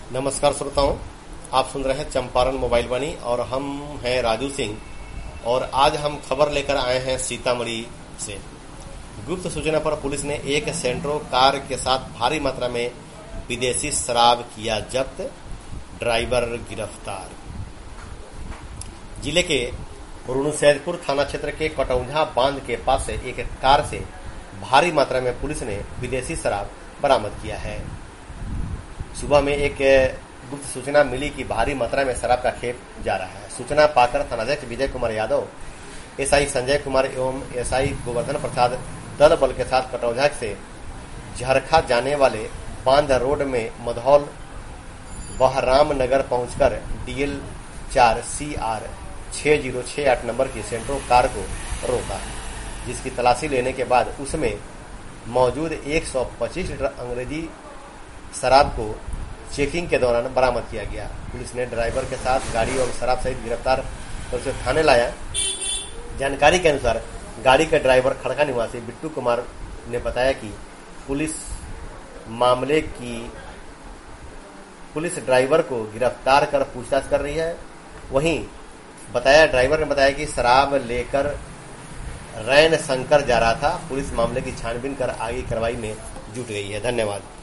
नमस्कार श्रोताओं, आप सुन रहे हैं चंपारण मोबाइल वाणी और हम हैं राजू सिंह। और आज हम खबर लेकर आए हैं सीतामढ़ी से। गुप्त सूचना पर पुलिस ने एक सेंट्रो कार के साथ भारी मात्रा में विदेशी शराब किया जब्त, ड्राइवर गिरफ्तार। जिले के रुणसैदपुर थाना क्षेत्र के कटौंझा बांध के पास से एक कार से भारी मात्रा में पुलिस ने विदेशी शराब बरामद किया है। सुबह में एक गुप्त सूचना मिली कि भारी मात्रा में शराब का खेप जा रहा है। सूचना पाकर थानाध्यक्ष विजय कुमार यादव, एसआई संजय कुमार एवं एसआई गोवर्धन प्रसाद दल बल के साथ कटौंझा से झरखा जाने वाले बांध रोड में मधौल बहराम नगर पहुंचकर DL 4 CR 6068 नंबर की सेंट्रो कार को रोका, जिसकी तलाशी लेने के बाद उसमें मौजूद 125 लीटर अंग्रेजी शराब को चेकिंग के दौरान बरामद किया गया। पुलिस ने ड्राइवर के साथ गाड़ी और शराब सहित गिरफ्तार कर उसे थाने लाया। जानकारी के अनुसार गाड़ी के ड्राइवर खड़का निवासी बिट्टू कुमार ने बताया कि पुलिस ड्राइवर को गिरफ्तार कर पूछताछ कर रही है। वहीं ड्राइवर ने बताया कि शराब लेकर रैन शंकर जा रहा था। पुलिस मामले की छानबीन कर आगे कार्रवाई में जुट गई है। धन्यवाद।